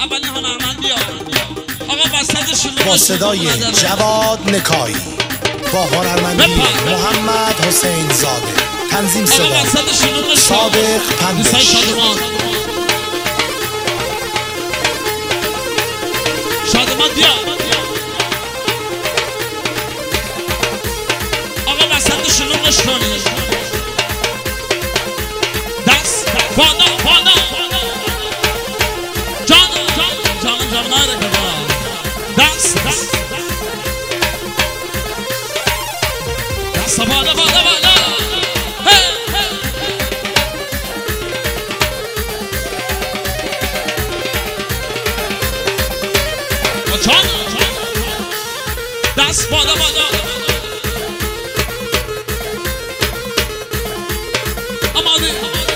اولی هنرمند بیا آقا وسط شلوغ با صدای جواد نکایی با هنرمندی محمد حسین زاده تنظیم صدا صادق پندش شادمان بیا آقا وسط شلوغش کنی دست بالا بالا جان ناره که دست بالا بالا بالا دست بالا بالا آماده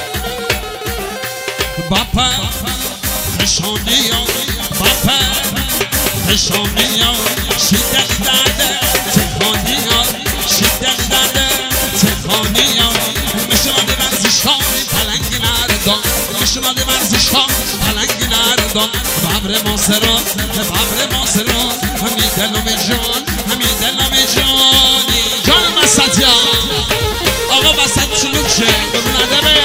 باپا خشانی ها باپا خشانی ها شیدل درده تخانی ها شیدل درده تخانی ها میشماده ورزش ها پلنگی نردان میشماده ورزش ها پلنگی نردان ببر ماسران همی دلم جان همی دلم جانی جانم وسط یا آقا وسط شلوک شه ببینده به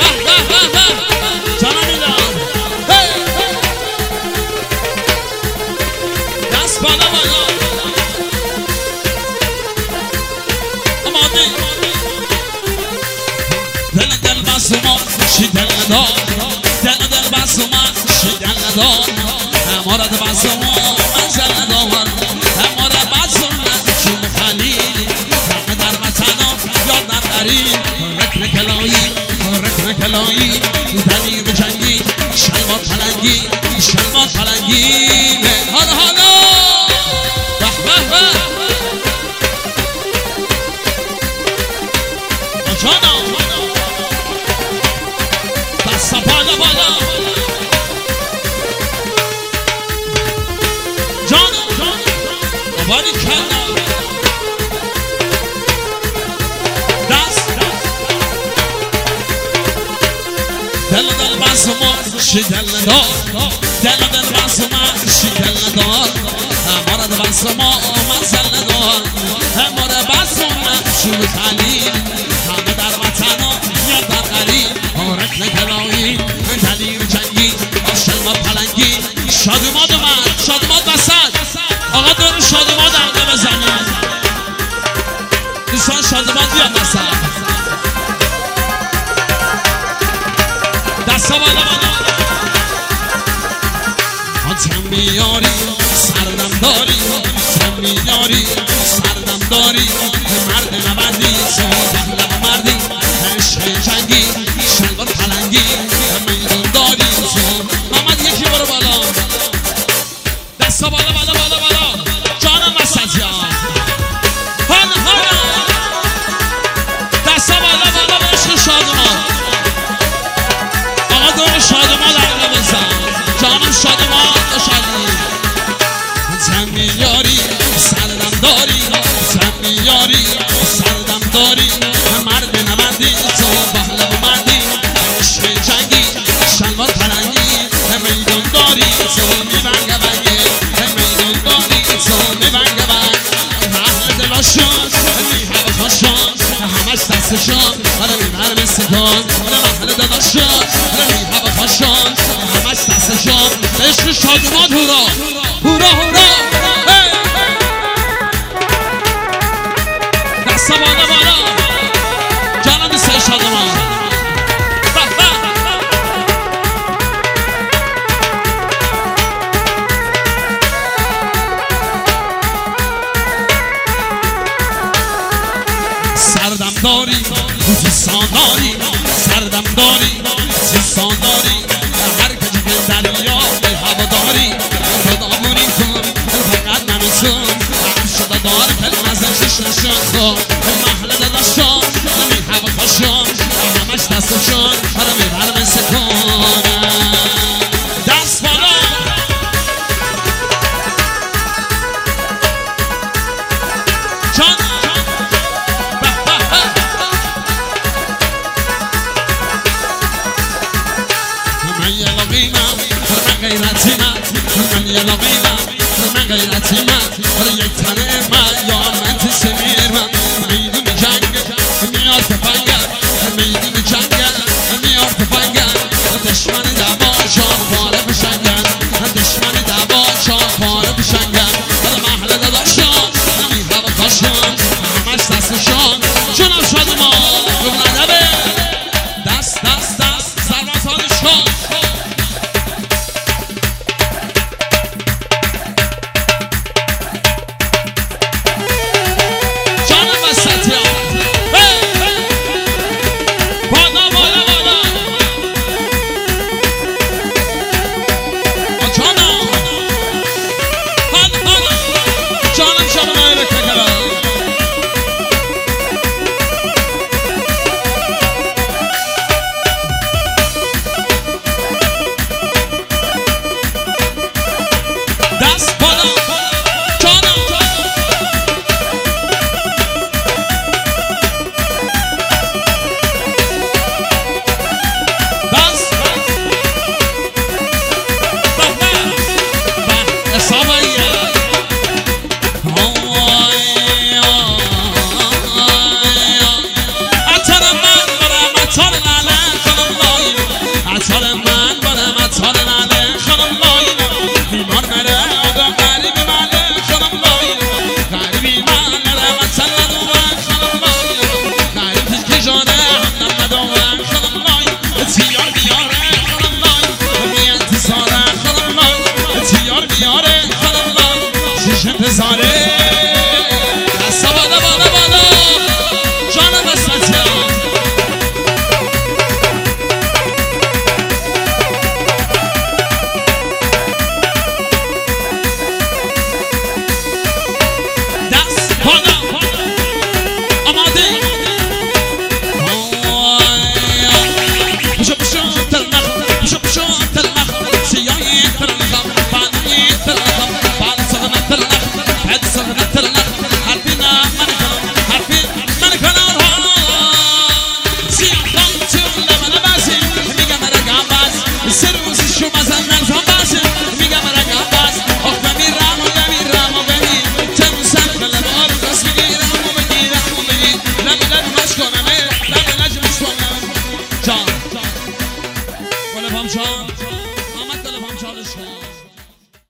جانم ایدان دست بالا بالا آماده دل بسوما شی دل ندار دل بسوما شی دل ندار امارت بسوما منزل ندار امارت بسوما چون خلیلی همه در وطنا یاد نبری رکن کلایی دنی به جنگی شلوار پلنگی حالا جانا دست بالا بالا جانا باری کلا دست دل بسوما شی دل ندار دل بسوما شی دل ندار امارت بسوما منزل ندار امارت بسوما شون خلیل همه در وطنا یاد در غریب رکن کلایی دلیر جنگی شلوار پلنگی شادماد اومد شادماد وسط آقا دور شادماد عقه بزنید دوستان شادماد بیاد وسط دستا بالا بالا تم میاری سردم داری سردم داری مرد نبردی شما مردی عشق جنگی شلوار پلنگی میدون داری محمد یکی برو بالا دستا بالا بالا بالا بالا جانم وسط یا حالا دستا بالا بالا به عشق شادمان آقا دور شادمان عقل بزن جانم شادمان داشتنی زمیاری سردم داری مرد نبردی تو بحلم مردی عشق جنگی شلوار پلنگی میدون داری تو میبنگه بنگی میدون داری تو میبنگه بنگ اهل دلاشون میهوه خوشون همش دستشون میبر مسیدان اهل دلاشون میهوه خوشون همش دستشون عشق شادمان هورا دستا بالا بالا جانم دوستای شادمان سردم داری زیستان داری هر کجا که دریا به هوا داری خدامونی کن فقط نمیتون هم شده دار کلم ازشش نشد محل داداشان نمی هوا خوشان همش دستشان حالا میبرم سکانم دست بالا جان من یه لقیمم غیرتی من یه لاغیمم من غیرتی من یک تنه من یا